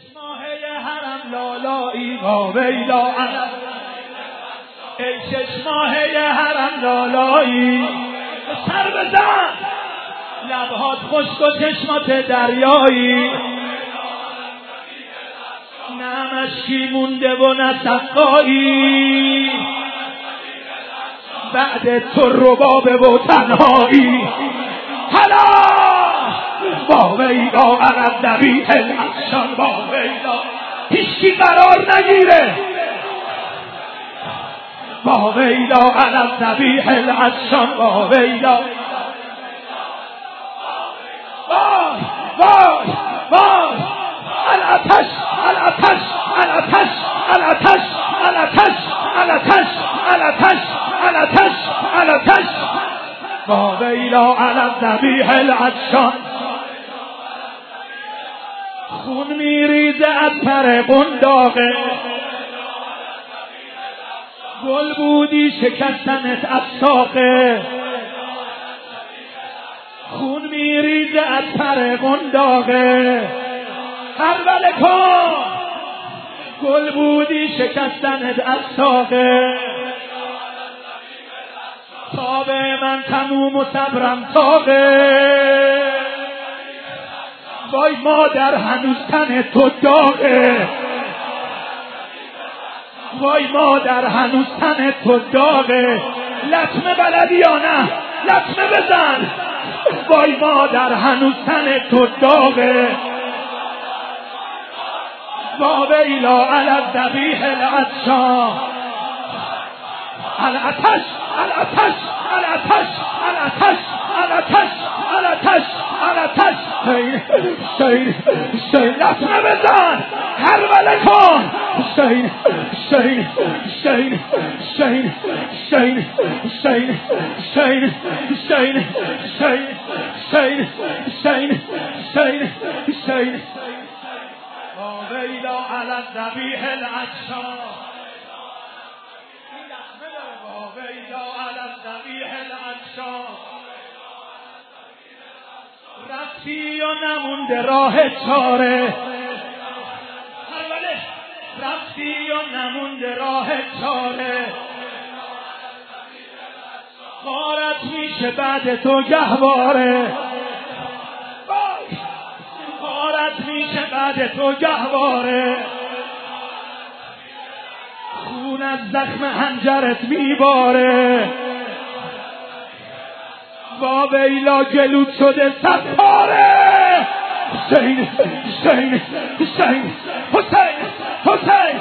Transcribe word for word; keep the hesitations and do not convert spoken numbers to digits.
ماهه حرم لالایی با ویلا علم، ای شش ماهه حرم لالایی سر بزن، لبهات خشک و چشمات دریایی، نه مشکی مونده و نه سقایی، بعد تو ربابه و تنهایی. هلا با ویلا عرب نبی العطشان، با ویلا هیچکی قرار نگیره، با ویلا عرب نبی العطشان، با ویلا وای وای وای العطش العطش العطش العطش العطش العطش العطش العطش العطش با ویلا علم ذبیح العطشان. خون میریزه از پر قنداقه، گل بودی شکستنت از ساقه، خون میریزه از پر قنداقه، کربله کن گل بودی شکستنت از ساقه، تاب من تموم و صبرم تاقه، وای مادر هنوز تن تو داغه، وای مادر هنوز تن تو داغه، لطمه بلدی یا نه؟ لطمه بزن، وای مادر هنوز تن تو داغه، با ویلا علی الذبیح العطشان. العطش العطش العطش العطش العطش العطش العطش حسین حسین حسین لطمه بزن، کربله کن حسین حسین حسین حسین حسین حسین حسین حسین حسین حسین حسین حسین حسین با ویلا علی الذبیح العطشان. با ویلا علی الذبیح العطشان. رفتی و نمونده راه چاره، رفتی و نمونده راه چاره، غارت میشه بعد تو گهواره، غارت میشه بعد تو گهواره، خون از زخم حنجرت میباره، با ویلا گلوت شده ستاره. حسین حسین حسین حسین حسین